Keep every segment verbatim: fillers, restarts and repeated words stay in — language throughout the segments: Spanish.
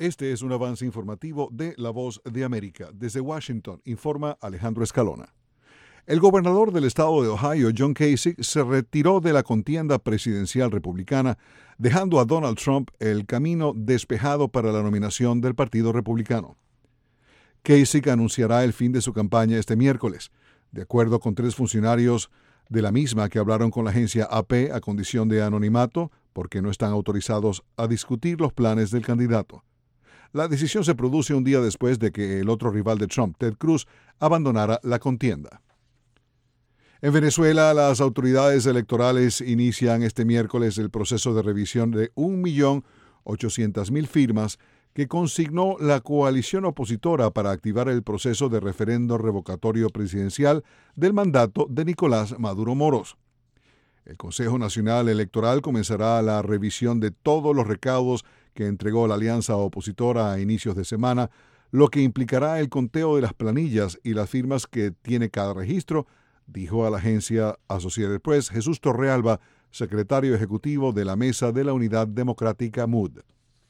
Este es un avance informativo de La Voz de América. Desde Washington, informa Alejandro Escalona. El gobernador del estado de Ohio, John Kasich, se retiró de la contienda presidencial republicana, dejando a Donald Trump el camino despejado para la nominación del Partido Republicano. Kasich anunciará el fin de su campaña este miércoles, de acuerdo con tres funcionarios de la misma que hablaron con la agencia A P a condición de anonimato, porque no están autorizados a discutir los planes del candidato. La decisión se produce un día después de que el otro rival de Trump, Ted Cruz, abandonara la contienda. En Venezuela, las autoridades electorales inician este miércoles el proceso de revisión de un millón ochocientas mil firmas que consignó la coalición opositora para activar el proceso de referendo revocatorio presidencial del mandato de Nicolás Maduro Moros. El Consejo Nacional Electoral comenzará la revisión de todos los recaudos que entregó la alianza opositora a inicios de semana, lo que implicará el conteo de las planillas y las firmas que tiene cada registro, dijo a la agencia Associated Press Jesús Torrealba, secretario ejecutivo de la Mesa de la Unidad Democrática M U D.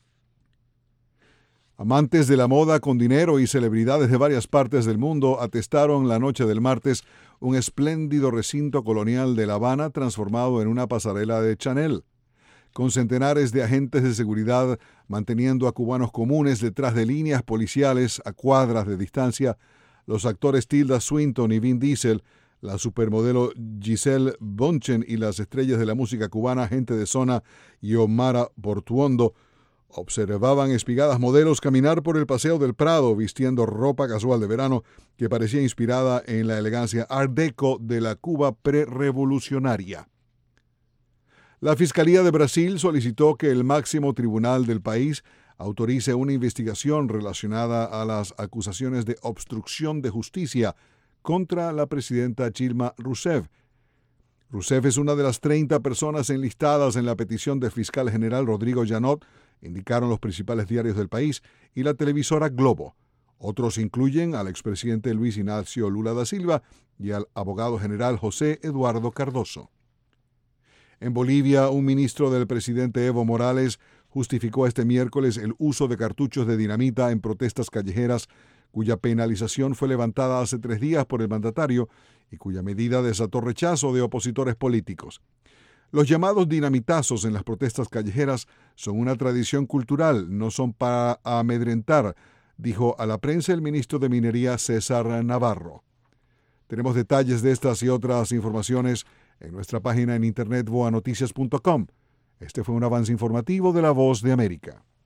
Amantes de la moda con dinero y celebridades de varias partes del mundo atestaron la noche del martes un espléndido recinto colonial de La Habana transformado en una pasarela de Chanel, con centenares de agentes de seguridad manteniendo a cubanos comunes detrás de líneas policiales a cuadras de distancia. Los actores Tilda Swinton y Vin Diesel, la supermodelo Giselle Bonchen y las estrellas de la música cubana Gente de Zona y Omara Portuondo observaban espigadas modelos caminar por el Paseo del Prado vistiendo ropa casual de verano que parecía inspirada en la elegancia Art Deco de la Cuba prerevolucionaria. La Fiscalía de Brasil solicitó que el máximo tribunal del país autorice una investigación relacionada a las acusaciones de obstrucción de justicia contra la presidenta Dilma Rousseff. Rousseff es una de las treinta personas enlistadas en la petición del fiscal general Rodrigo Janot, indicaron los principales diarios del país y la televisora Globo. Otros incluyen al expresidente Luis Ignacio Lula da Silva y al abogado general José Eduardo Cardoso. En Bolivia, un ministro del presidente Evo Morales justificó este miércoles el uso de cartuchos de dinamita en protestas callejeras, cuya penalización fue levantada hace tres días por el mandatario y cuya medida desató rechazo de opositores políticos. Los llamados dinamitazos en las protestas callejeras son una tradición cultural, no son para amedrentar, dijo a la prensa el ministro de Minería César Navarro. Tenemos detalles de estas y otras informaciones en nuestra página en internet voa noticias punto com. Este fue un avance informativo de La Voz de América.